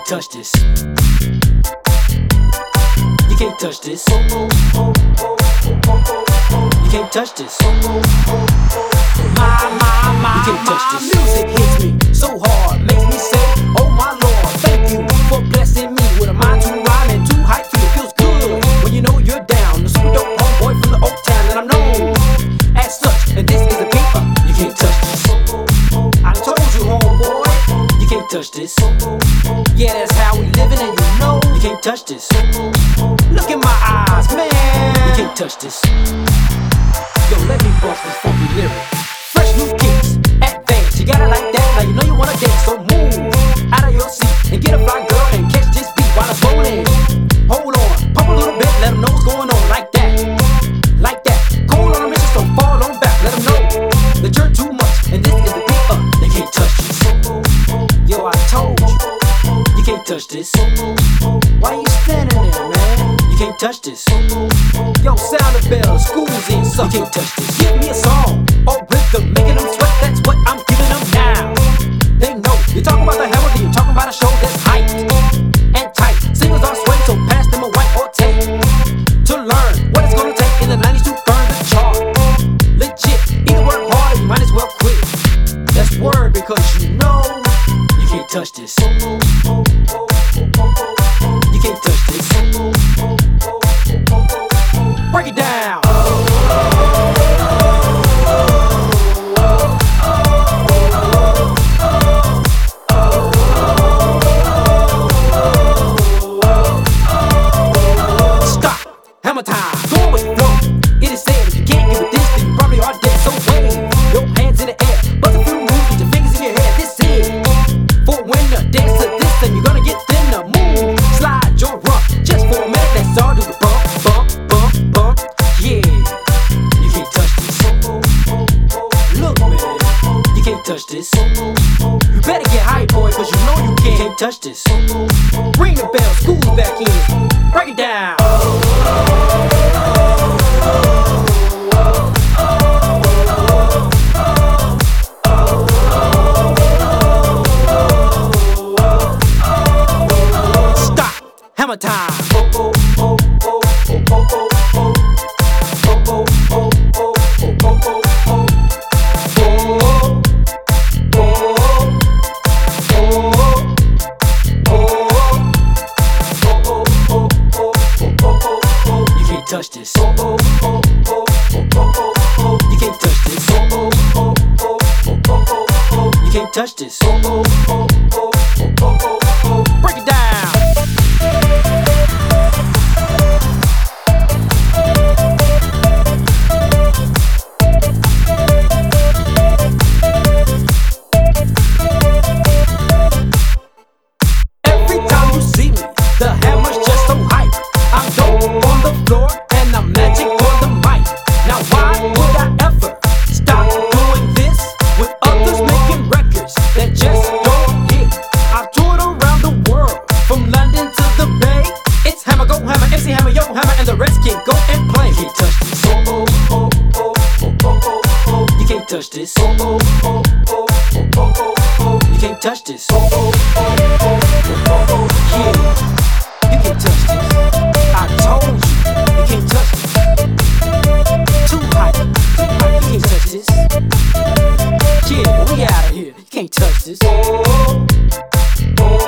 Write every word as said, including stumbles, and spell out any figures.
can't touch this. You can't touch this. You can't touch this. My, my, my, you can't touch this. Music hits me so hard, makes me say, oh my Lord, thank you for blessing me with a mind to rhyme and to hype feel. Feels good when you know you're down. The super dope homeboy from the Oak Town, and I'm known as such. And this is a beat, uh, you can't touch this. I told you, homeboy, you can't touch this. Yeah, that's how we living, and you know you can't touch this. Look in my eyes, man, you can't touch this. Yo, let me bust this funky lyric. Fresh new kicks, advance, you got it like that. Now you know you wanna dance, so move out of your seat and get a fly girl and catch this beat while it's rolling. Hold on, pump a little bit, let them know what's going on. Like that, like that. Cold on a mission, so fall on back. Let them know that you're too much, and this is the beat up. They can't touch this. Yo, I told you, you can't touch this. Why you standing there, man? You can't touch this. Yo, sound the bell, school's in, so you can't touch this. Give me a song or rhythm, making them sweat, that's what I'm giving them now. They know, you're talking about the hammer, you're talking about a show that's hyped and tight. Singles are sweating, so pass them a white or tape to learn what it's gonna take in the nineties to burn the chart. Legit, either work hard or you might as well quit. That's word, because you know you can't touch this. You can't touch this. Break it down. Stop. Hammer time. Going with the flow. It is said if you can't give it this, then you probably are dead. So wave your hands in the air. Bust a few moves with your fingers in your head. This is for when the dance to this, then you're gonna get thinner. Move, slide your rump just for a minute. That's all. Do the bump, bump, bump, bump. Yeah, you can't touch this. Look, man, you can't touch this. You better get hype, boy, cause you know you can't, can't touch this. Ring the bell, school's back in. Break it down. Stop. Hammer time. Touch this. You can't touch this. You can't touch this. Break it down. Every time you see me, the hammer's just so hype. I'm dope on the floor and I'm magic on the mic. Now why would I ever stop doing this with others making records that just don't hit? I've toured around the world, from London to the Bay. It's Hammer, go Hammer, M C Hammer, yo Hammer, and the rest can go and play. You can't touch this. You can't touch this. You can't touch this. Yeah, you can't touch this. I told you, you can't touch this. Too hype, too hype, you can't touch this. Yeah, we out of here, you can't touch this.